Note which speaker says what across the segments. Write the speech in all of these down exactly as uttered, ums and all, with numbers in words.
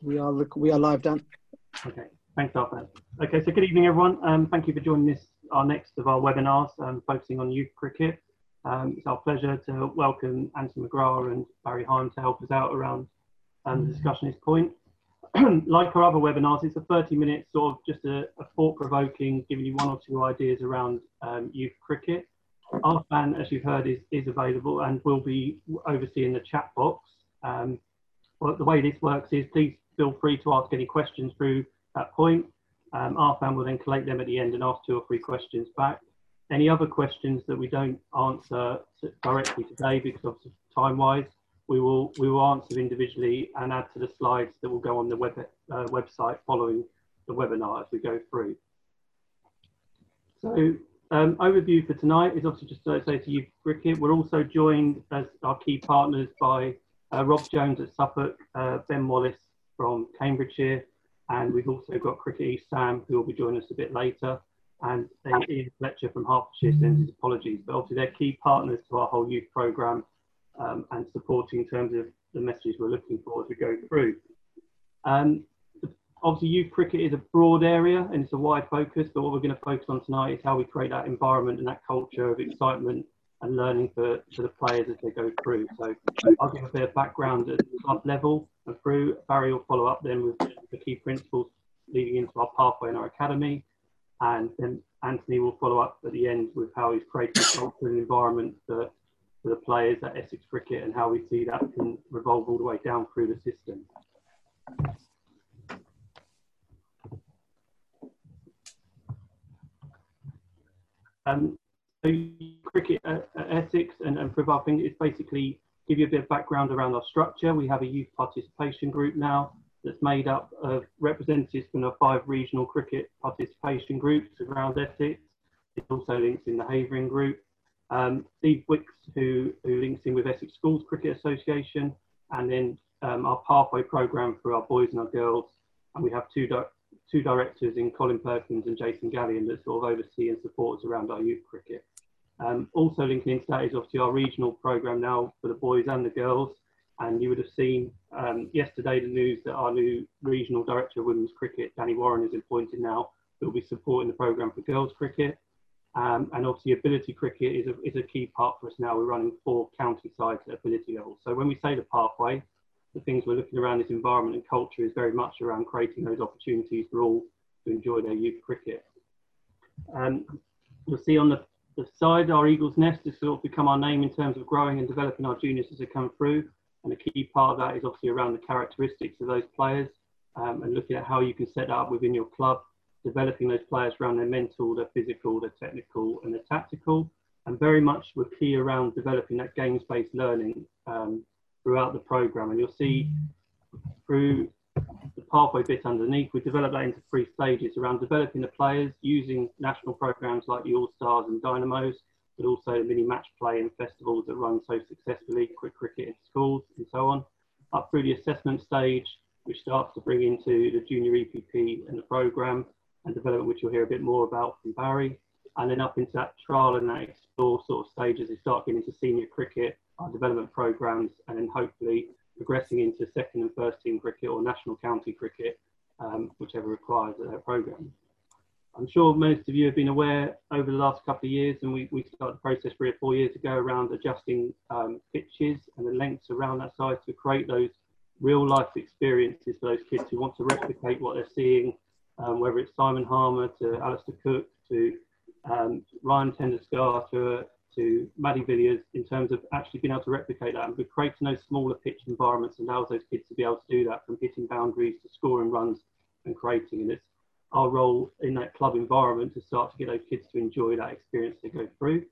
Speaker 1: We are we are live, Dan.
Speaker 2: Okay, thanks, Arthur. Okay, so good evening, everyone. Um, thank you for joining this, our next of our webinars, um, focusing on youth cricket. Um, it's our pleasure to welcome Anthony McGrath and Barry Heim to help us out around um, the discussion at this point. Like our other webinars, it's a thirty minute sort of just a, a thought-provoking, giving you one or two ideas around um, youth cricket. Arfan, as you've heard, is, is available and will be overseeing the chat box. Um, well, the way this works is please feel free to ask any questions through that point. Um, Arfan will then collate them at the end and ask two or three questions back. Any other questions that we don't answer directly today because of time-wise, we will we will answer individually and add to the slides that will go on the web uh, website following the webinar as we go through. So um, overview for tonight is obviously just to say to youth cricket. We're also joined as our key partners by uh, Rob Jones at Suffolk, uh, Ben Wallace from Cambridgeshire, and we've also got Cricket East Sam, who will be joining us a bit later, and Ian Fletcher from Hertfordshire sends his apologies, but obviously they're key partners to our whole youth programme um, and supporting in terms of the messages we're looking for as we go through. Um, obviously youth cricket is a broad area and it's a wide focus, but what we're going to focus on tonight is how we create that environment and that culture of excitement and learning for, for the players as they go through. So I'll give a bit of background at the club level and through. Barry will follow up then with the key principles leading into our pathway in our academy. And then Anthony will follow up at the end with how he's created a culture and environment for, for the players at Essex Cricket and how we see that can revolve all the way down through the system. Um, so cricket at, at Essex and, and for I think it's basically give you a bit of background around our structure. We have a youth participation group now that's made up of representatives from the five regional cricket participation groups around Essex. It also links in the Havering group. Um, Steve Wicks, who, who links in with Essex Schools Cricket Association, and then um, our pathway programme for our boys and our girls. And we have two, di two directors in Colin Perkins and Jason Gallion that sort of oversee and support us around our youth cricket. Um, also linking into that is obviously our regional programme now for the boys and the girls. And you would have seen um, yesterday the news that our new regional director of women's cricket, Danny Warren, is appointed now, that will be supporting the programme for girls cricket. Um, and obviously ability cricket is a, is a key part for us now. We're running four county sides at ability level. So when we say the pathway, the things we're looking around this environment and culture is very much around creating those opportunities for all to enjoy their youth cricket. Um, you'll see on the, the side, our Eagle's Nest has sort of become our name in terms of growing and developing our juniors as they come through. And a key part of that is obviously around the characteristics of those players um, and looking at how you can set that up within your club, developing those players around their mental, their physical, their technical and their tactical. And very much we're key around developing that games-based learning um, throughout the programme. And you'll see through the pathway bit underneath, we develop that into three stages around developing the players using national programmes like the All-Stars and Dynamos, but also mini match play and festivals that run so successfully, quick cricket in schools and so on, up through the assessment stage, which starts to bring into the junior E P P and the programme and development, which you'll hear a bit more about from Barry, and then up into that trial and that explore sort of stage as they start getting into senior cricket, our development programmes, and then hopefully progressing into second and first team cricket or national county cricket, um, whichever requires their programme. I'm sure most of you have been aware over the last couple of years, and we, we started the process three or four years ago around adjusting um, pitches and the lengths around that size to create those real life experiences for those kids who want to replicate what they're seeing, um, whether it's Simon Harmer to Alistair Cook to um, Ryan Tender-Scar to, to Maddie Villiers, in terms of actually being able to replicate that. And we're creating those smaller pitch environments and allows those kids to be able to do that, from hitting boundaries to scoring runs and creating. And it's our role in that club environment to start to get those kids to enjoy that experience they go through.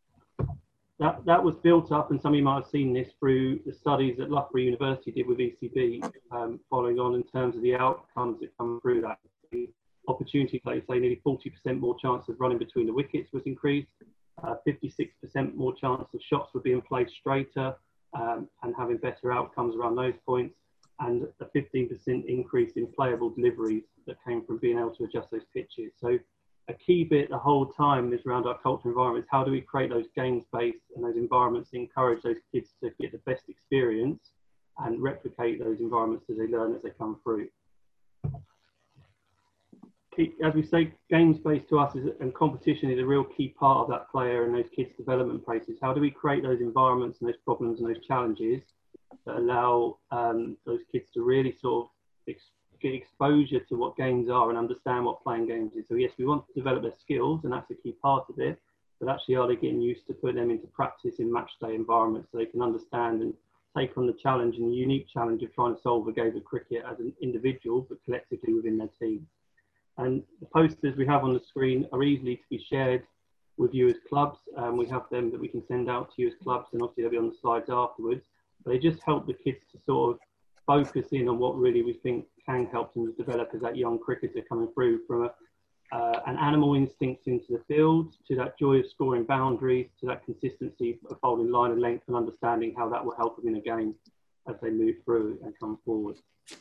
Speaker 2: That, that was built up, and some of you might have seen this through the studies that Loughborough University did with E C B, um, following on in terms of the outcomes that come through that. The opportunity, like you say, nearly forty percent more chance of running between the wickets was increased, fifty-six percent uh, more chance of shots were being played straighter um, and having better outcomes around those points, and a fifteen percent increase in playable deliveries that came from being able to adjust those pitches. So a key bit the whole time is around our cultural environments. How do we create those games-based and those environments that encourage those kids to get the best experience and replicate those environments as they learn as they come through. As we say, games-based to us is, and competition is a real key part of that player and those kids' development process. How do we create those environments and those problems and those challenges that allow um, those kids to really sort of ex get exposure to what games are and understand what playing games is? So yes, we want to develop their skills, and that's a key part of it, but actually are they getting used to putting them into practice in match day environments so they can understand and take on the challenge and the unique challenge of trying to solve a game of cricket as an individual, but collectively within their team. And the posters we have on the screen are easily to be shared with you as clubs. Um, we have them that we can send out to you as clubs, and obviously they'll be on the slides afterwards. But they just help the kids to sort of focus in on what really we think can help them develop as that young cricketer coming through from a, uh, an animal instinct into the field, to that joy of scoring boundaries, to that consistency of bowling line and length, and understanding how that will help them in a game as they move through and come forward.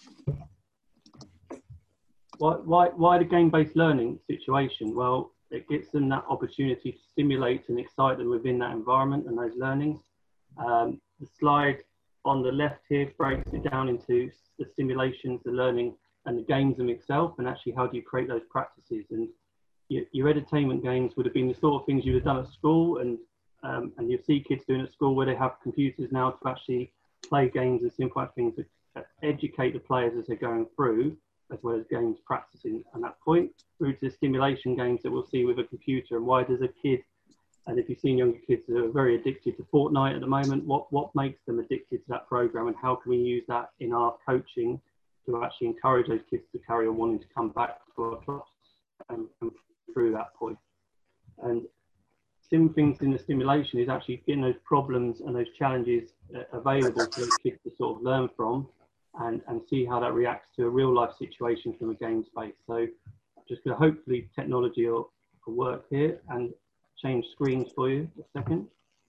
Speaker 2: Why, why, why the game-based learning situation? Well, it gives them that opportunity to stimulate and excite them within that environment and those learnings. Um, the slide on the left here breaks it down into the stimulations, the learning, and the games them itself, and actually how do you create those practices. And your, your entertainment games would have been the sort of things you would have done at school, and, um, and you see kids doing at school where they have computers now to actually play games and simple things that educate the players as they're going through, as well as games practicing at that point, through to the stimulation games that we'll see with a computer. And why does a kid, and if you've seen younger kids that are very addicted to Fortnite at the moment, what, what makes them addicted to that program, and how can we use that in our coaching to actually encourage those kids to carry on wanting to come back to our clubs and come through that point. And sim things in the stimulation is actually getting those problems and those challenges uh, available for those kids to sort of learn from, and, and see how that reacts to a real life situation from a game space. So just gonna, hopefully technology will, will work here, and change screens for you a second.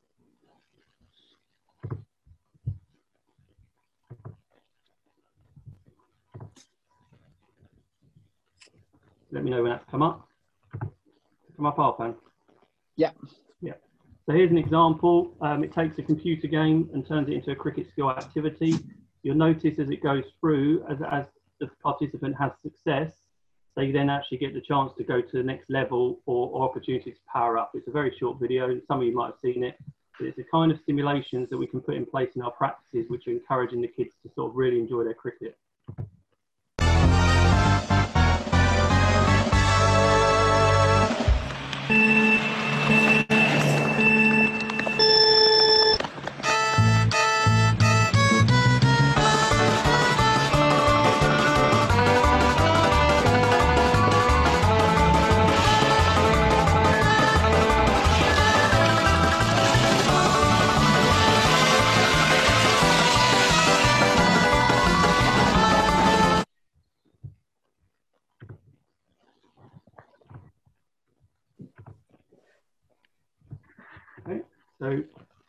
Speaker 2: Let me know when that's come up. Come up, Arpan?
Speaker 1: Yeah.
Speaker 2: Yeah. So here's an example. Um, it takes a computer game and turns it into a cricket skill activity. You'll notice as it goes through, as, as the participant has success, they then actually get the chance to go to the next level or, or opportunity to power up. It's a very short video. Some of you might have seen it. But it's the kind of stimulations that we can put in place in our practices, which are encouraging the kids to sort of really enjoy their cricket. Okay, so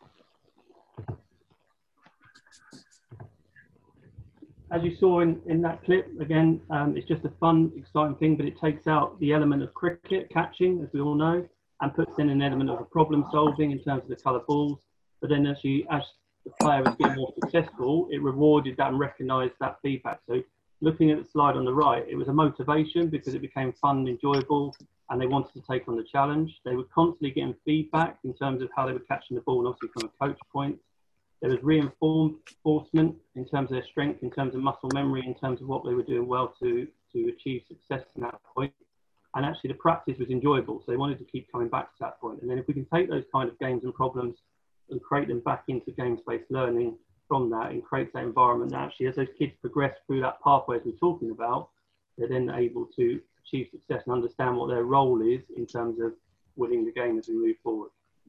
Speaker 2: as you saw in, in that clip, again, um, it's just a fun, exciting thing, but it takes out the element of cricket catching, as we all know, and puts in an element of a problem solving in terms of the colour balls. But then as, you, as the player was getting more successful, it rewarded that and recognised that feedback. So looking at the slide on the right, it was a motivation because it became fun and enjoyable, and they wanted to take on the challenge. They were constantly getting feedback in terms of how they were catching the ball, and obviously from a coach point. There was reinforcement in terms of their strength, in terms of muscle memory, in terms of what they were doing well to, to achieve success in that point. And actually the practice was enjoyable, so they wanted to keep coming back to that point. And then if we can take those kind of games and problems and create them back into games-based learning from that, and create that environment that actually, as those kids progress through that pathway as we're talking about, they're then able to achieve success and understand what their role is in terms of winning the game as we move forward.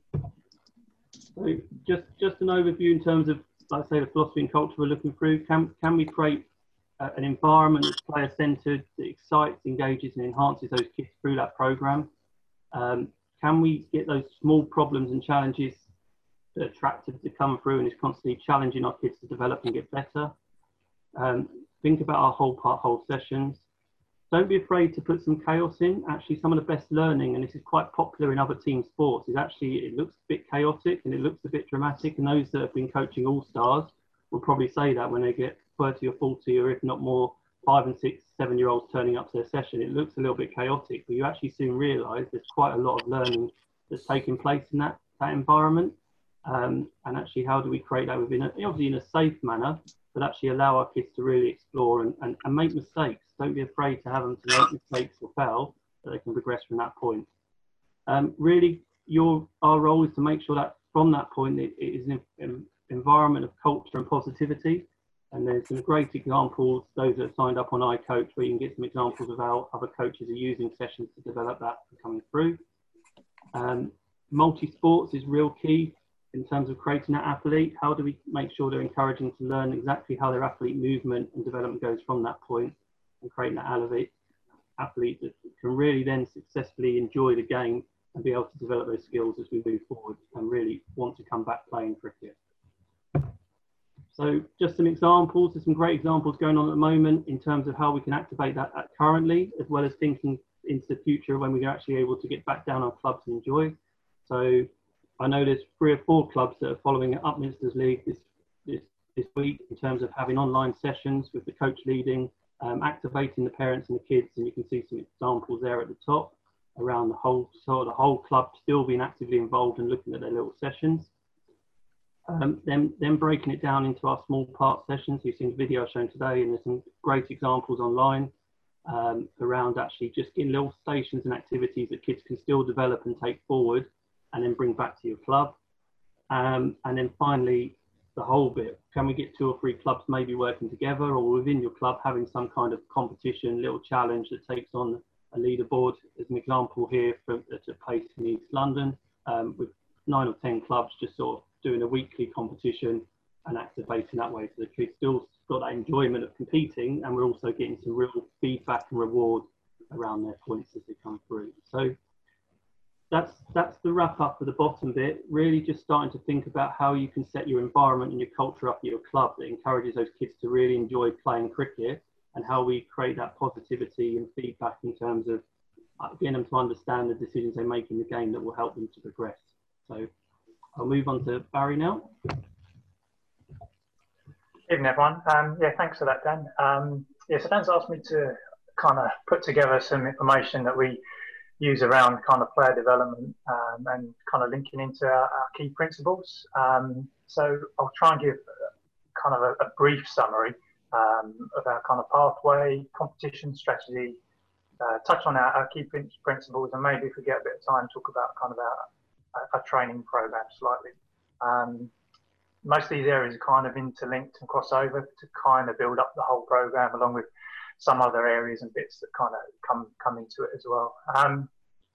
Speaker 2: So just, just an overview in terms of, like I say, the philosophy and culture we're looking through. Can, can we create uh, an environment that's player-centered, that excites, engages and enhances those kids through that program? Um, can we get those small problems and challenges that are attractive to come through and is constantly challenging our kids to develop and get better? Um, think about our whole part, whole sessions. Don't be afraid to put some chaos in. Actually, some of the best learning, and this is quite popular in other team sports, is actually it looks a bit chaotic and it looks a bit dramatic. And those that have been coaching All Stars will probably say that when they get thirty or forty, or if not more, five and six, seven year olds turning up to their session, it looks a little bit chaotic, but you actually soon realise there's quite a lot of learning that's taking place in that, that environment. Um, and actually, how do we create that within, a, obviously in a safe manner, but actually allow our kids to really explore and, and, and make mistakes. Don't be afraid to have them to make mistakes or fail, so they can progress from that point. Um, really, your, our role is to make sure that from that point, it, it is an, an environment of culture and positivity. And there's some great examples, those that have signed up on iCoach, where you can get some examples of how other coaches are using sessions to develop that coming through. Um, multi-sports is real key in terms of creating that athlete. How do we make sure they're encouraging to learn exactly how their athlete movement and development goes from that point, and creating that athlete, athlete that can really then successfully enjoy the game and be able to develop those skills as we move forward and really want to come back playing cricket. So just some examples, there's some great examples going on at the moment in terms of how we can activate that currently, as well as thinking into the future when we're actually able to get back down on clubs and enjoy. So I know there's three or four clubs that are following Upminster's League this, this, this week in terms of having online sessions with the coach leading, um, activating the parents and the kids, and you can see some examples there at the top around the whole, so the whole club still being actively involved and looking at their little sessions. Um, then, then breaking it down into our small part sessions. You've seen the video shown today, and there's some great examples online um, around actually just getting little stations and activities that kids can still develop and take forward and then bring back to your club. Um, and then finally, the whole bit, can we get two or three clubs maybe working together, or within your club having some kind of competition, little challenge that takes on a leaderboard. There's an example here from, that took place in East London um, with nine or ten clubs just sort of doing a weekly competition and activating that way, so the kids still got that enjoyment of competing, and we're also getting some real feedback and reward around their points as they come through. So that's that's the wrap up for the bottom bit, really just starting to think about how you can set your environment and your culture up at your club that encourages those kids to really enjoy playing cricket, and how we create that positivity and feedback in terms of getting them to understand the decisions they make in the game that will help them to progress. So I'll move on to Barry now.
Speaker 1: Evening, everyone. Um, yeah, thanks for that, Dan. Um, yeah, so Dan's asked me to kind of put together some information that we use around kind of player development um, and kind of linking into our, our key principles. Um, so I'll try and give kind of a, a brief summary um, of our kind of pathway, competition strategy, uh, touch on our, our key principles, and maybe if we get a bit of time, talk about kind of our a training program slightly. Um, most of these areas are kind of interlinked and crossover to kind of build up the whole program, along with some other areas and bits that kind of come come into it as well. Um,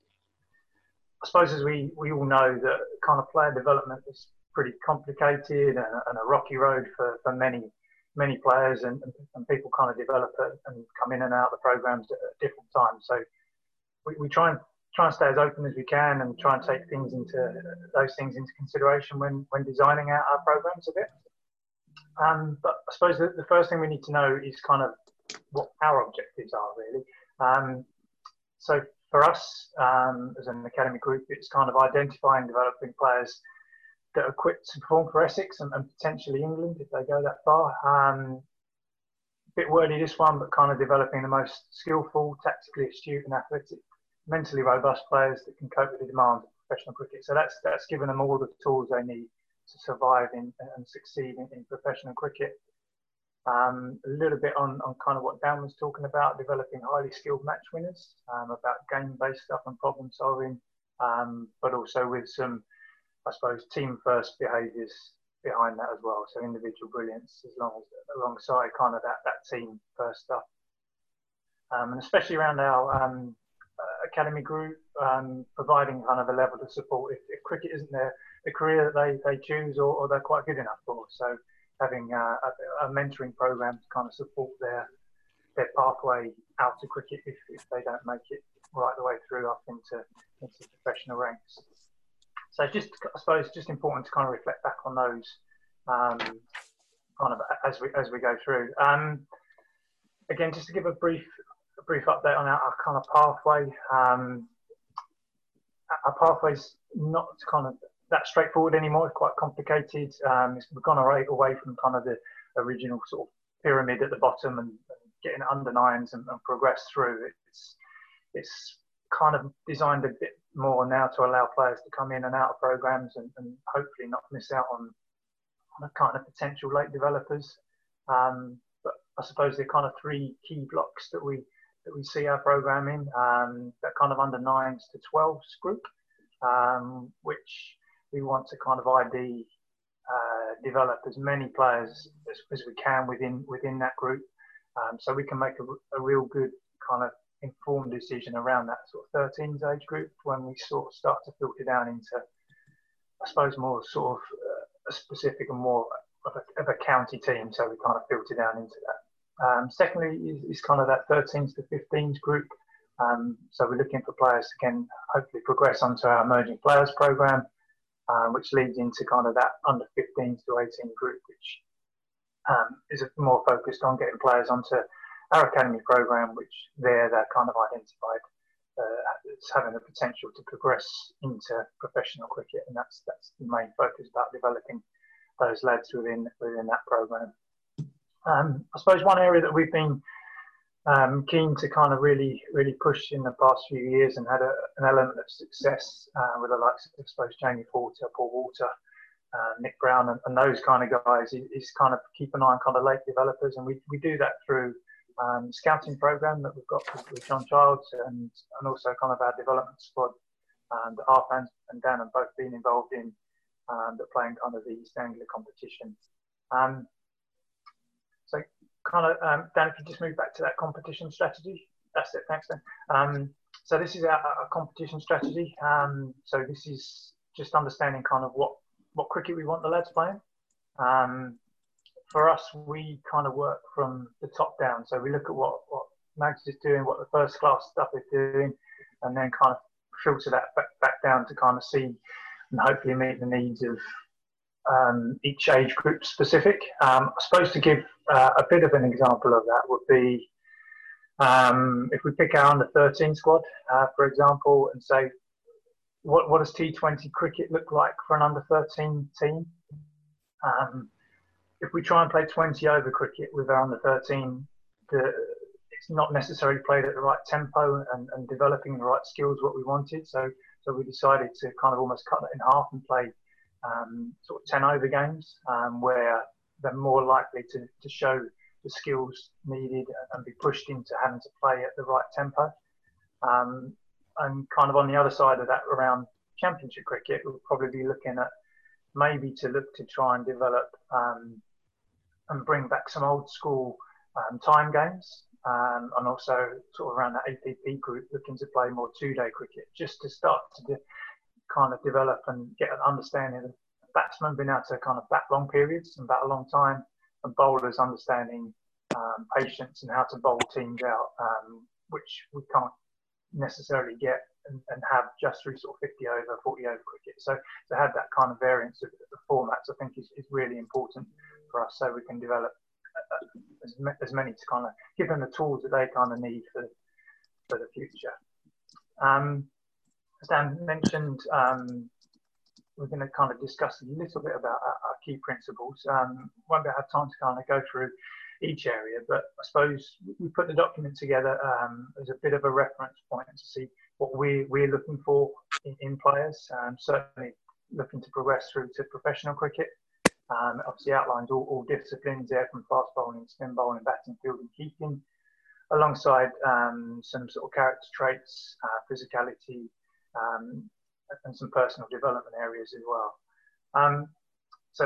Speaker 1: I suppose as we, we all know that kind of player development is pretty complicated and, and a rocky road for, for many many players, and, and people kind of develop it and come in and out of the programs at different times. So we, we try and try and stay as open as we can and try and take things into those things into consideration when, when designing out our programs a bit. Um, but I suppose the, the first thing we need to know is kind of what our objectives are really. Um, so for us um, as an academy group, it's kind of identifying and developing players that are equipped to perform for Essex and, and potentially England if they go that far. Um, bit wordy this one, but kind of developing the most skillful, tactically astute and athletic, mentally robust players that can cope with the demands of professional cricket. So that's that's given them all the tools they need to survive in, and succeed in, in professional cricket. Um, a little bit on, on kind of what Dan was talking about, developing highly skilled match winners, um, about game-based stuff and problem solving, um, but also with some, I suppose, team-first behaviours behind that as well. So individual brilliance as long as alongside kind of that, that team-first stuff. Um, and especially around our um, academy group, um, providing kind of a level of support if, if cricket isn't their the career that they, they choose or, or they're quite good enough for. So having uh, a, a mentoring program to kind of support their their pathway out to cricket if, if they don't make it right the way through up into, into professional ranks. So just, I suppose, just important to kind of reflect back on those um, kind of as we as we go through. Um, again, just to give a brief a brief update on our, our kind of pathway. Um, our pathway's not kind of that straightforward anymore. It's quite complicated. Um, it's, we've gone away, away from kind of the original sort of pyramid at the bottom and, and getting under nines and, and progress through. It's it's kind of designed a bit more now to allow players to come in and out of programs and, and hopefully not miss out on, on a kind of potential late developers. Um, but I suppose there are kind of three key blocks that we that we see our program in. Um, that kind of under nines to twelves group, um, which we want to kind of I D uh, develop as many players as, as we can within within that group, um, so we can make a, a real good kind of informed decision around that sort of thirteens age group when we sort of start to filter down into, I suppose, more sort of uh, a specific and more of a, of a county team. So we kind of filter down into that. Um, secondly, is, is kind of that thirteens to fifteens group. Um, so we're looking for players to can hopefully progress onto our emerging players program, uh, which leads into kind of that under fifteens to eighteen group, which um, is more focused on getting players onto our academy program, which there they're kind of identified uh, as having the potential to progress into professional cricket, and that's that's the main focus about developing those lads within within that program. Um, I suppose one area that we've been um, keen to kind of really really push in the past few years and had a, an element of success uh, with the likes of, I suppose, Jamie Porter, Paul Walter, uh, Nick Brown, and, and those kind of guys is, is kind of keep an eye on kind of late developers, and we we do that through Um, scouting program that we've got with John Childs and, and also kind of our development squad um, that Arfan and Dan have both been involved in, um, that playing kind of the East Anglia competition. Um, so kind of, um, Dan, if you just move back to that competition strategy. That's it, thanks Dan. Um, so this is our, our competition strategy. Um, so this is just understanding kind of what, what cricket we want the lads playing. Um, For us, we kind of work from the top down. So we look at what, what Mags is doing, what the first class stuff is doing, and then kind of filter that back, back down to kind of see and hopefully meet the needs of um, each age group specific. Um, I suppose to give uh, a bit of an example of that would be um, if we pick our under thirteen squad, uh, for example, and say, what, what does T twenty cricket look like for an under thirteen team? Um, If we try and play twenty over cricket with our under thirteen, the, it's not necessarily played at the right tempo and, and developing the right skills what we wanted. So, so we decided to kind of almost cut that in half and play um, sort of ten over games um, where they're more likely to, to show the skills needed and be pushed into having to play at the right tempo. Um, and kind of on the other side of that, around championship cricket, we'll probably be looking at maybe to look to try and develop um, and bring back some old school um, time games, um, and also sort of around that A P P group looking to play more two-day cricket, just to start to de kind of develop and get an understanding of batsmen being able to kind of bat long periods and bat a long time, and bowlers understanding um, patience and how to bowl teams out, um, which we can't necessarily get and, and have just through sort of fifty over, forty over cricket. So to have that kind of variance of the formats, I think is, is really important for us, so we can develop as, as many to kind of give them the tools that they kind of need for for the future. Um, as Dan mentioned, um, we're going to kind of discuss a little bit about our, our key principles. Um, won't have time to kind of go through each area, but I suppose we put the document together um, as a bit of a reference point to see what we, we're looking for in, in players. Um, certainly looking to progress through to professional cricket. Um, obviously outlines all, all disciplines there, from fast bowling, spin bowling, batting, fielding, keeping, alongside um, some sort of character traits, uh, physicality, um, and some personal development areas as well. Um, so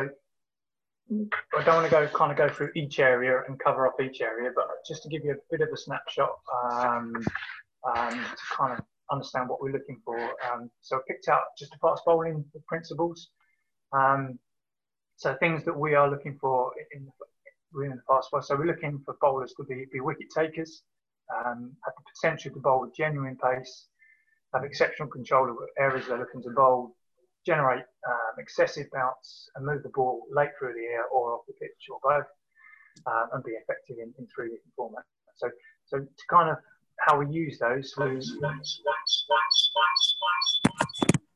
Speaker 1: I don't want to go kind of go through each area and cover off each area, but just to give you a bit of a snapshot um, um, to kind of understand what we're looking for. Um, so I picked out just the fast bowling principles. Um, So things that we are looking for in the, in the fast ball. So we're looking for bowlers to be, be wicket takers, um, have the potential to bowl with genuine pace, have exceptional control of areas they're looking to bowl, generate um, excessive bounce and move the ball late through the air or off the pitch or both, um, and be effective in, in three different formats. So, so to kind of how we use those was,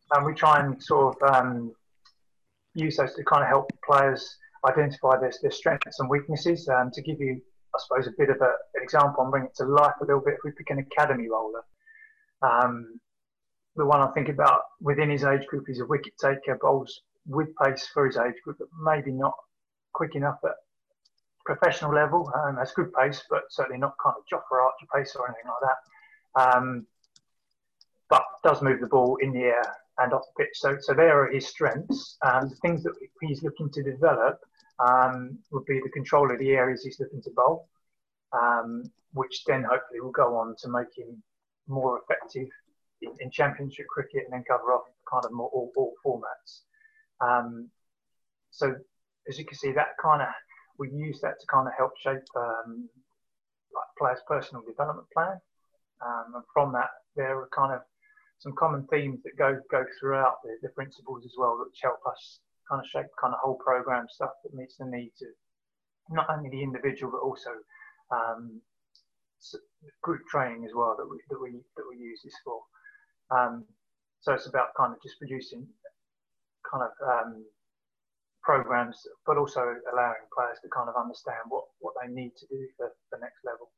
Speaker 1: and we try and sort of um, use those to kind of help players identify their, their strengths and weaknesses. Um, to give you, I suppose, a bit of a, an example and bring it to life a little bit, if we pick an academy roller, um, the one I think about within his age group is a wicket taker, bowls with pace for his age group, but maybe not quick enough at professional level. Um, has good pace, but certainly not kind of Jofra Archer pace or anything like that. Um, but does move the ball in the air and off the pitch. So, so there are his strengths. And the things that he's looking to develop um, would be the control of the areas he's looking to bowl, um, which then hopefully will go on to make him more effective in, in championship cricket and then cover off kind of more all, all formats. Um, so as you can see, that kind of, we use that to kind of help shape um, like players' personal development plan. Um, and from that, there are kind of some common themes that go go throughout the, the principles as well, which help us kind of shape kind of whole program stuff that meets the needs of not only the individual but also um, group training as well that we that we that we use this for. Um, so it's about kind of just producing kind of um, programs, but also allowing players to kind of understand what what they need to do for the next level.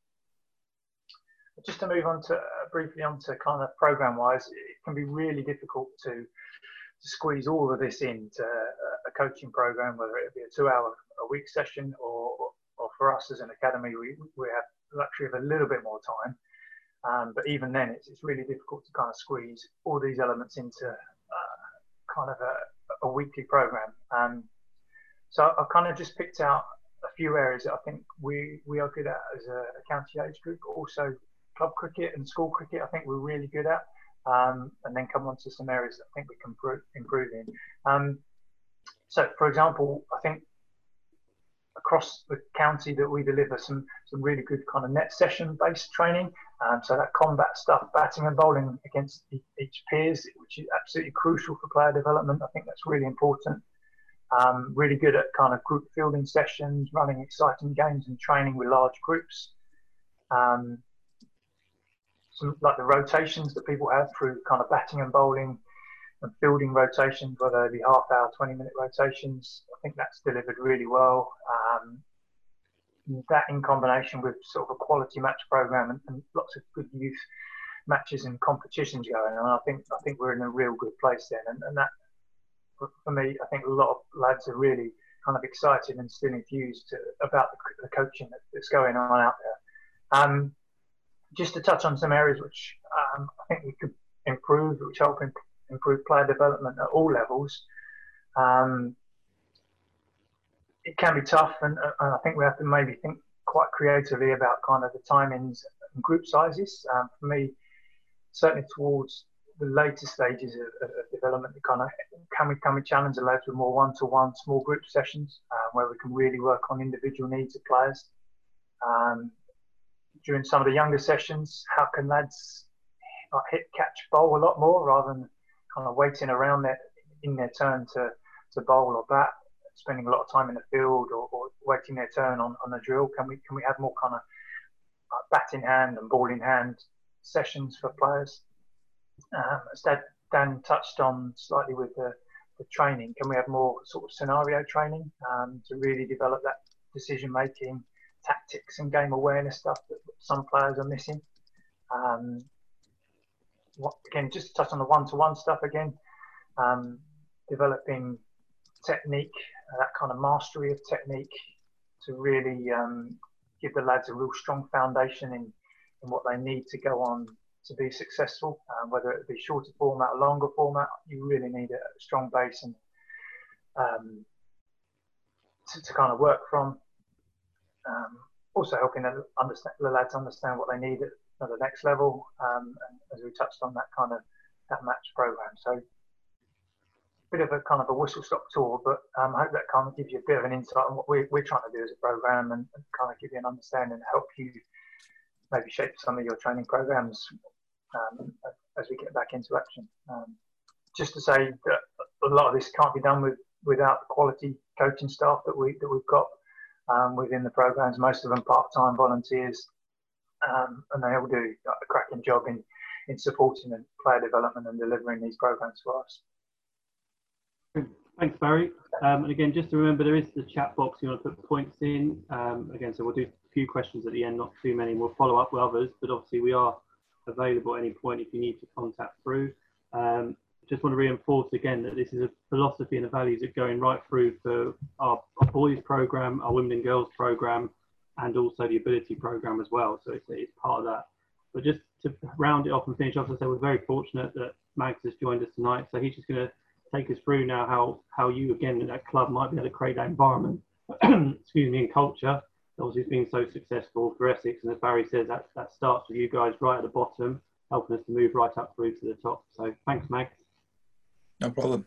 Speaker 1: Just to move on to uh, briefly onto kind of program wise, it can be really difficult to, to squeeze all of this into a, a coaching program, whether it be a two hour a week session or, or for us as an academy, we, we have the luxury of a little bit more time. Um, but even then, it's, it's really difficult to kind of squeeze all these elements into uh, kind of a, a weekly program. Um, so I've kind of just picked out a few areas that I think we, we are good at as a, a county age group, but also club cricket and school cricket, I think we're really good at, um, and then come on to some areas that I think we can improve, improve in. Um, so, for example, I think across the county that we deliver some some really good kind of net session-based training. Um, so that combat stuff, batting and bowling against each peers, which is absolutely crucial for player development. I think that's really important. Um, really good at kind of group fielding sessions, running exciting games and training with large groups. Um, Some, like the rotations that people have through kind of batting and bowling and fielding rotations, whether they be half hour, twenty minute rotations. I think that's delivered really well. Um, that in combination with sort of a quality match program and, and lots of good youth matches and competitions going on, I think I think we're in a real good place then. And, and that, for, for me, I think a lot of lads are really kind of excited and still enthused to, about the, the coaching that, that's going on out there. Um, Just to touch on some areas which um, I think we could improve, which help imp improve player development at all levels. Um, it can be tough, and, uh, and I think we have to maybe think quite creatively about kind of the timings and group sizes. Um, for me, certainly towards the later stages of, of, of development, the kind of can we can we challenge the lads with more one-to-one small group sessions uh, where we can really work on individual needs of players. Um, During some of the younger sessions, how can lads like, hit, catch, bowl a lot more rather than kind of waiting around their, in their turn to, to bowl or bat, spending a lot of time in the field or, or waiting their turn on, on the drill? Can we can we have more kind of uh, bat in hand and ball in hand sessions for players? Um, as Dan touched on slightly with the, the training, can we have more sort of scenario training um, to really develop that decision making, tactics and game awareness stuff that some players are missing? Um, what, again, just to touch on the one-to-one stuff again, um, developing technique, uh, that kind of mastery of technique to really um, give the lads a real strong foundation in, in what they need to go on to be successful, uh, whether it be shorter format or longer format. You really need a strong base and um, to, to kind of work from. Um, also helping the, understand, the lads understand what they need at, at the next level, um, and as we touched on that kind of that match program. So a bit of a kind of a whistle-stop tour, but um, I hope that kind of gives you a bit of an insight on what we're, we're trying to do as a program and, and kind of give you an understanding and help you maybe shape some of your training programs um, as we get back into action. Um, just to say that a lot of this can't be done with without the quality coaching staff that we that we've got Um, within the programs, most of them part-time volunteers, um, and they all do like, a cracking job in, in supporting and player development and delivering these programs for us.
Speaker 2: Thanks, Barry. Um, and again, just to remember, there is the chat box. You want to put points in. Um, again, so we'll do a few questions at the end, not too many. And we'll follow up with others, but obviously we are available at any point if you need to contact through. Um, just want to reinforce again that this is a philosophy and the values that are going right through for our, our boys program, our women and girls program, and also the ability program as well. So it's, it's part of that. But just to round it off and finish off, as I said, we're very fortunate that Mags has joined us tonight. So he's just going to take us through now how how you again at that club might be able to create that environment, excuse me, and culture. Obviously, it's been so successful for Essex, and as Barry says, that that starts with you guys right at the bottom, helping us to move right up through to the top. So thanks, Mags.
Speaker 3: No problem.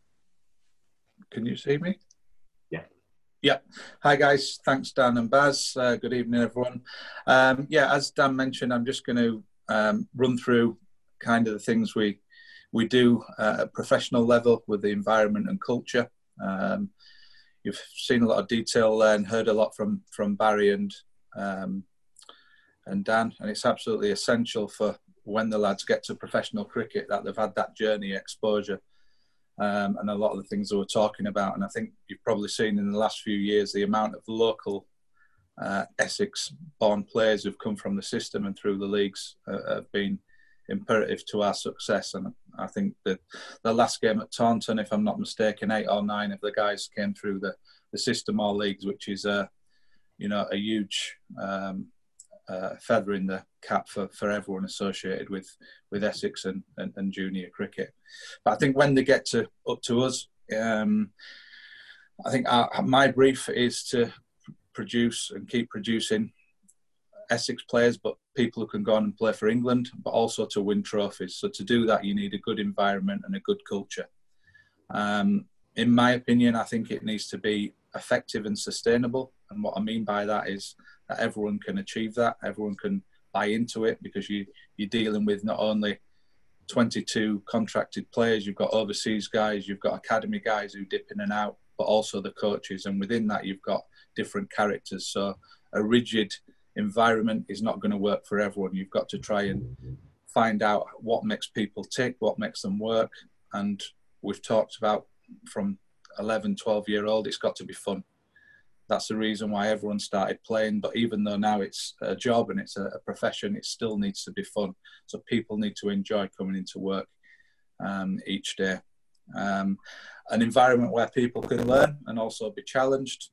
Speaker 3: Can you see me?
Speaker 2: Yeah.
Speaker 3: Yeah. Hi guys. Thanks, Dan and Baz. Uh, good evening, everyone. Um, yeah, as Dan mentioned, I'm just going to um, run through kind of the things we. We do uh, at professional level with the environment and culture. Um, you've seen a lot of detail there and heard a lot from from Barry and um, and Dan, and it's absolutely essential for when the lads get to professional cricket that they've had that journey exposure um, and a lot of the things that we're talking about. And I think you've probably seen in the last few years the amount of local uh, Essex-born players who've come from the system and through the leagues uh, have been imperative to our success. And I think that the last game at Taunton, if I'm not mistaken, eight or nine of the guys came through the, the system all leagues, which is a, you know, a huge um, uh, feather in the cap for, for everyone associated with, with Essex and, and, and junior cricket. But I think when they get to up to us, um, I think our, my brief is to produce and keep producing Essex players, but people who can go on and play for England, but also to win trophies. So to do that, you need a good environment and a good culture. Um, in my opinion, I think it needs to be effective and sustainable. And what I mean by that is that everyone can achieve that. Everyone can buy into it, because you, you're dealing with not only twenty-two contracted players, you've got overseas guys, you've got academy guys who dip in and out, but also the coaches. And within that, you've got different characters. So a rigid environment is not going to work for everyone. You've got to try and find out what makes people tick, what makes them work. And we've talked about from eleven, twelve year old, it's got to be fun. That's the reason why everyone started playing. But even though now it's a job and it's a, a profession, it still needs to be fun. So people need to enjoy coming into work um, each day. Um, an environment where people can learn and also be challenged.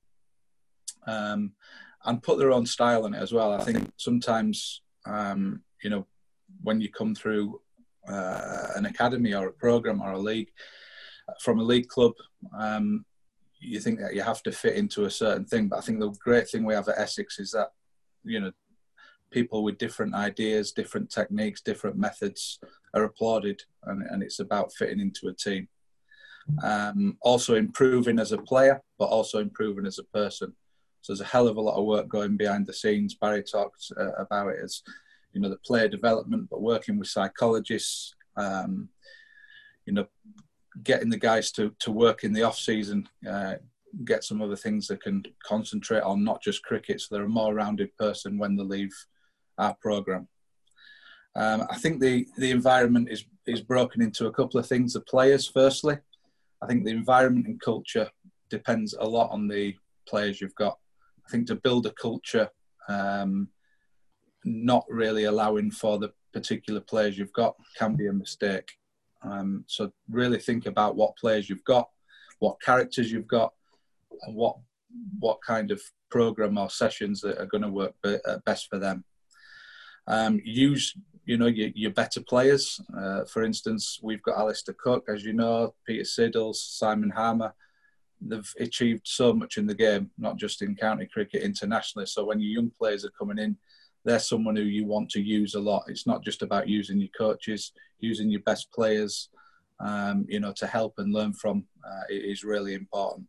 Speaker 3: Um, and put their own style on it as well. I think sometimes, um, you know, when you come through uh, an academy or a program or a league, from a league club, um, you think that you have to fit into a certain thing. But I think the great thing we have at Essex is that, you know, people with different ideas, different techniques, different methods are applauded, and, and it's about fitting into a team. Um, also improving as a player, but also improving as a person. So there's a hell of a lot of work going behind the scenes. Barry talked uh, about it as, you know, the player development, but working with psychologists, um, you know, getting the guys to, to work in the off season, uh, get some other things that can concentrate on, not just cricket, so they're a more rounded person when they leave our programme. Um, I think the, the environment is, is broken into a couple of things. The players, firstly. I think the environment and culture depends a lot on the players you've got. I think to build a culture, um, not really allowing for the particular players you've got can be a mistake. Um, so really think about what players you've got, what characters you've got, and what what kind of program or sessions that are going to work be, uh, best for them. Um, use, you know, your, your better players. Uh, for instance, we've got Alistair Cook, as you know, Peter Siddles, Simon Harmer. They've achieved so much in the game, not just in county cricket, internationally. So when your young players are coming in, they're someone who you want to use a lot. It's not just about using your coaches, using your best players, um, you know, to help and learn from uh, is really important.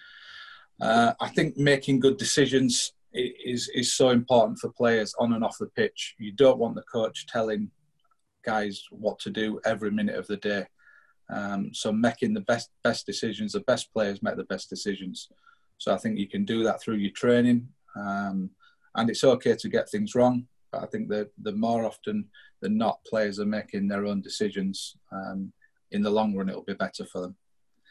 Speaker 3: Uh, I think making good decisions is, is so important for players on and off the pitch. You don't want the coach telling guys what to do every minute of the day. Um, so making the best best decisions, the best players make the best decisions. So I think you can do that through your training. Um, and it's okay to get things wrong. but I think that the more often than not players are making their own decisions, um, in the long run it'll be better for them.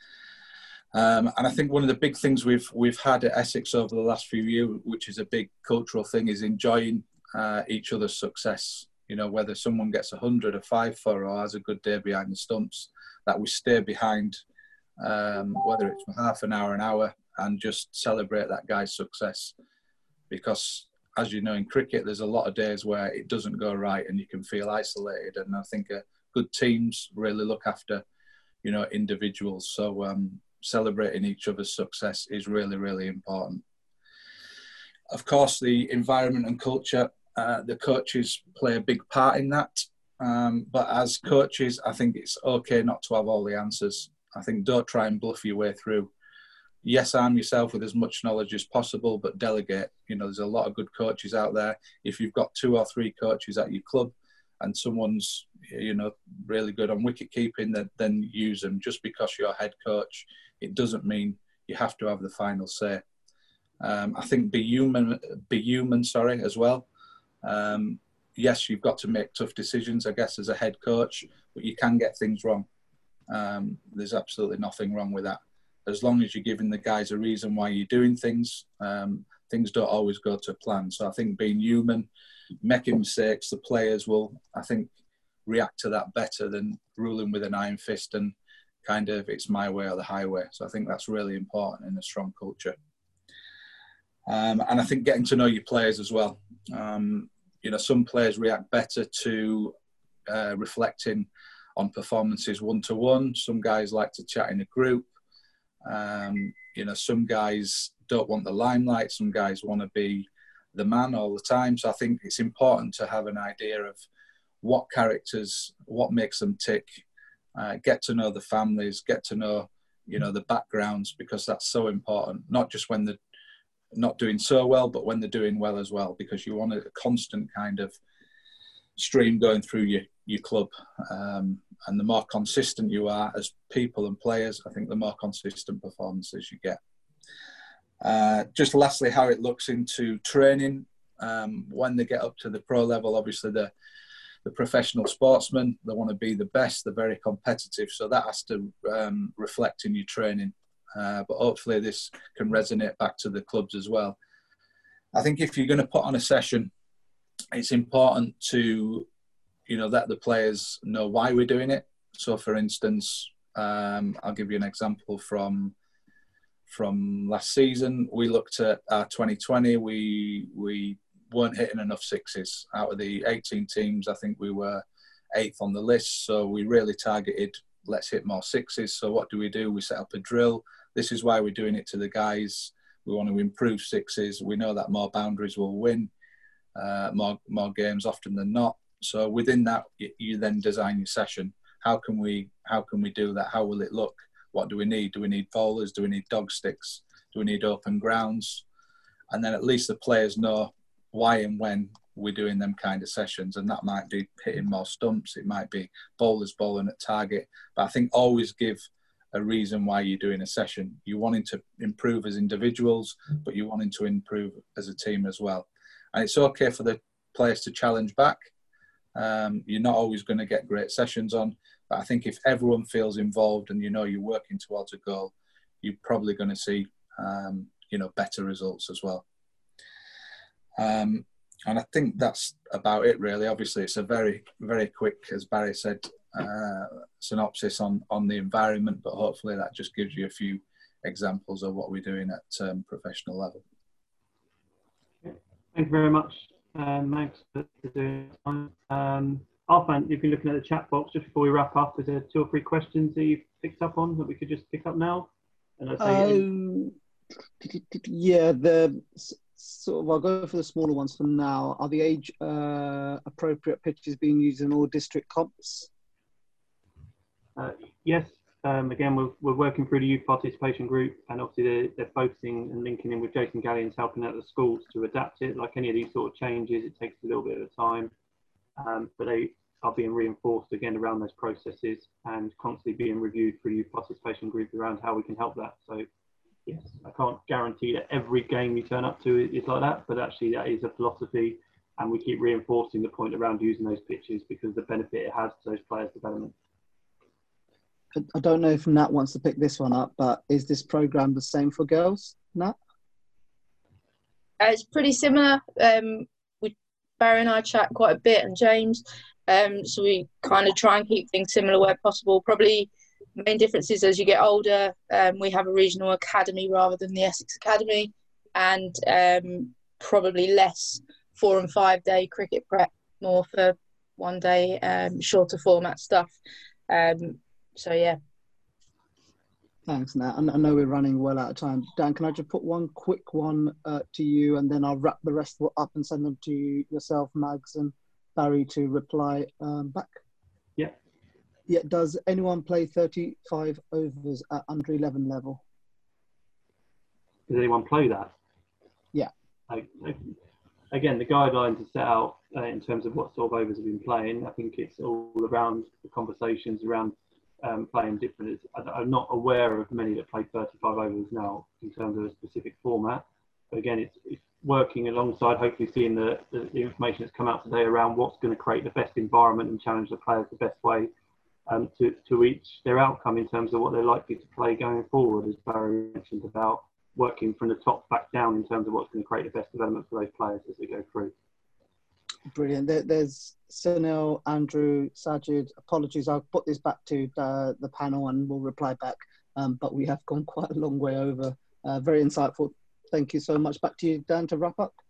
Speaker 3: Um, and I think one of the big things we've we've had at Essex over the last few years, which is a big cultural thing, is enjoying uh, each other's success. You know, whether someone gets a hundred, a five for, or has a good day behind the stumps, that we stay behind, um, whether it's for half an hour, an hour, and just celebrate that guy's success. Because, as you know, in cricket, there's a lot of days where it doesn't go right and you can feel isolated. And I think uh, good teams really look after, you know, individuals. So um, celebrating each other's success is really, really important. Of course, the environment and culture, uh, the coaches play a big part in that. Um, but as coaches, I think it's okay not to have all the answers. I think don't try and bluff your way through. Yes, arm yourself with as much knowledge as possible, but delegate. You know, there's a lot of good coaches out there. If you've got two or three coaches at your club and someone's, you know, really good on wicket keeping, then, then use them. Just because you're head coach, it doesn't mean you have to have the final say. Um, I think be human, be human, sorry, as well. Um, yes, you've got to make tough decisions, I guess, as a head coach, but you can get things wrong. Um, there's absolutely nothing wrong with that. As long as you're giving the guys a reason why you're doing things, um, things don't always go to plan. So I think being human, making mistakes, the players will, I think, react to that better than ruling with an iron fist and kind of it's my way or the highway. So I think that's really important in a strong culture. Um, and I think getting to know your players as well. Um, you know, some players react better to uh, reflecting on performances one-to-one. Some guys like to chat in a group. Um, you know, some guys don't want the limelight. Some guys want to be the man all the time. So I think it's important to have an idea of what characters, what makes them tick, uh, get to know the families, get to know, you know, the backgrounds, because that's so important, not just when they're not doing so well, but when they're doing well as well, because you want a constant kind of stream going through your, your club. Um, and the more consistent you are as people and players, I think the more consistent performances you get. Uh, just lastly, how it looks into training. Um, when they get up to the pro level, obviously the, the professional sportsmen, they want to be the best, they're very competitive. So that has to um, reflect in your training. Uh, but hopefully this can resonate back to the clubs as well. I think if you're going to put on a session, it's important to, you know, let the players know why we're doing it. So, for instance, um, I'll give you an example from from last season. We looked at our twenty twenty. We we weren't hitting enough sixes. Out of the eighteen teams, I think we were eighth on the list. So we really targeted, let's hit more sixes. So what do we do? We set up a drill. This is why we're doing it to the guys. We want to improve sixes. We know that more boundaries will win, uh, more more games often than not. So within that, you, you then design your session. How can we how can we do that? How will it look? What do we need? Do we need bowlers? Do we need dog sticks? Do we need open grounds? And then at least the players know why and when we're doing them kind of sessions. And that might be hitting more stumps. It might be bowlers bowling at target. But I think always give a reason why you're doing a session. You're wanting to improve as individuals, but you're wanting to improve as a team as well. And it's okay for the players to challenge back. Um, you're not always going to get great sessions on, but I think if everyone feels involved and you know you're working towards a goal, you're probably going to see, um, you know, better results as well. Um, and I think that's about it, really. Obviously, it's a very, very quick, as Barry said, uh, synopsis on, on the environment, but hopefully that just gives you a few examples of what we're doing at um, professional level.
Speaker 2: Thank you very much, um, Max, for doing it. Um, Arfan, if you're looking at the chat box, just before we wrap up, is there two or three questions that you've picked up on that we could just pick up now? And I'd say
Speaker 4: um, yeah, the sort of, I'll go for the smaller ones for now. Are the age uh, appropriate pitches being used in all district comps?
Speaker 2: Uh, yes. Um, again, we're, we're working through the youth participation group, and obviously they're, they're focusing and linking in with Jason Gallions, helping out the schools to adapt it. Like any of these sort of changes, it takes a little bit of time, um, but they are being reinforced again around those processes and constantly being reviewed through youth participation group around how we can help that. So yes, I can't guarantee that every game you turn up to is like that, but actually that is a philosophy and we keep reinforcing the point around using those pitches because of the benefit it has to those players' development.
Speaker 4: I don't know if Nat wants to pick this one up, but is this program the same for girls, Nat?
Speaker 5: Uh, it's pretty similar. Um, we Barry and I chat quite a bit, and James. Um, so we kind of try and keep things similar where possible. Probably main difference is as you get older, um, we have a regional academy rather than the Essex Academy, and um, probably less four and five day cricket prep, more for one day um, shorter format stuff. Um, so yeah.
Speaker 4: Thanks, Nat. I know we're running well out of time. Dan, can I just put one quick one uh, to you, and then I'll wrap the rest up and send them to yourself, Mags, and Barry to reply um, back.
Speaker 2: Yeah.
Speaker 4: Yeah. Does anyone play thirty-five overs at under eleven level?
Speaker 2: Does anyone play that?
Speaker 4: Yeah.
Speaker 2: I, I, again, the guidelines are set out uh, in terms of what sort of overs have been playing. I think it's all around the conversations around um, playing different. I'm not aware of many that play thirty-five overs now in terms of a specific format. But again, it's, it's working alongside, hopefully seeing the, the, the information that's come out today around what's going to create the best environment and challenge the players the best way um, to, to reach their outcome in terms of what they're likely to play going forward, as Barry mentioned about working from the top back down in terms of what's going to create the best development for those players as they go through.
Speaker 4: Brilliant. There, there's Sunil, Andrew, Sajid. Apologies, I'll put this back to the, the panel and we'll reply back. Um, but we have gone quite a long way over. Uh, very insightful. Thank you so much. Back to you, Dan, to wrap up.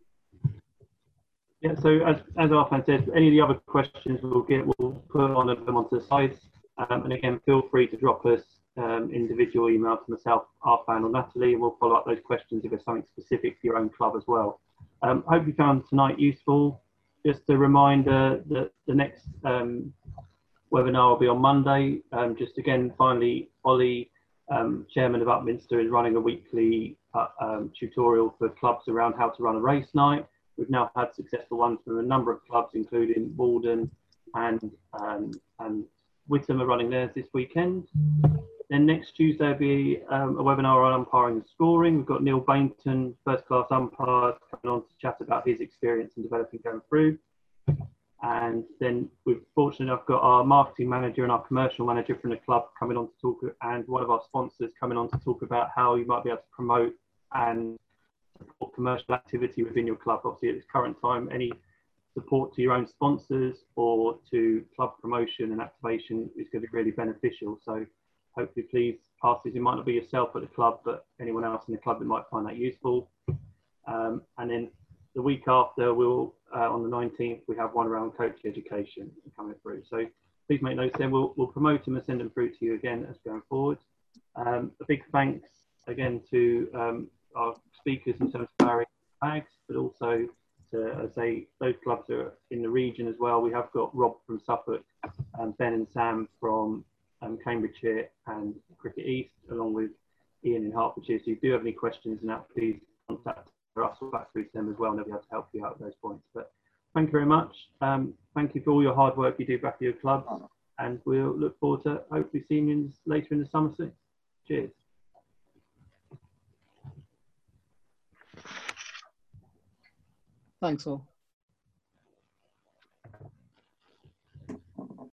Speaker 2: Yeah, so as, as Arfan said, any of the other questions we'll get, we'll put on them onto the sides. Um, and again, feel free to drop us um, individual email to myself, Arfan or Natalie, and we'll follow up those questions if there's something specific for your own club as well. Um, hope you found tonight useful. Just a reminder that the next um, webinar will be on Monday. Um, just again, finally, Ollie, um, Chairman of Upminster, is running a weekly uh, um, tutorial for clubs around how to run a race night. We've now had successful ones from a number of clubs, including Walden and, um, and Witham are running theirs this weekend. Then next Tuesday will be um, a webinar on umpiring and scoring. We've got Neil Bainton, first class umpire, coming on to chat about his experience in developing going through. And then we've fortunately I've got our marketing manager and our commercial manager from the club coming on to talk, and one of our sponsors coming on to talk about how you might be able to promote and support commercial activity within your club. Obviously at this current time, any support to your own sponsors or to club promotion and activation is going to be really beneficial. So hopefully please pass this. It might not be yourself at the club, but anyone else in the club that might find that useful. Um, and then the week after, we'll uh, on the nineteenth, we have one around coach education coming through. So please make notes then. We'll, we'll promote them and send them through to you again as going forward. Um, a big thanks again to um, our speakers in terms of Barry and Mags, but also to, as they, those clubs are in the region as well. We have got Rob from Suffolk, and Ben and Sam from um, Cambridgeshire and Cricket East, along with Ian in Hertfordshire. So if you do have any questions and that, please contact us or back through to them as well, and they'll be able to help you out at those points. But thank you very much. Um, thank you for all your hard work you do back at your clubs, and we'll look forward to hopefully seeing you later in the summer soon. Cheers.
Speaker 4: Thanks all.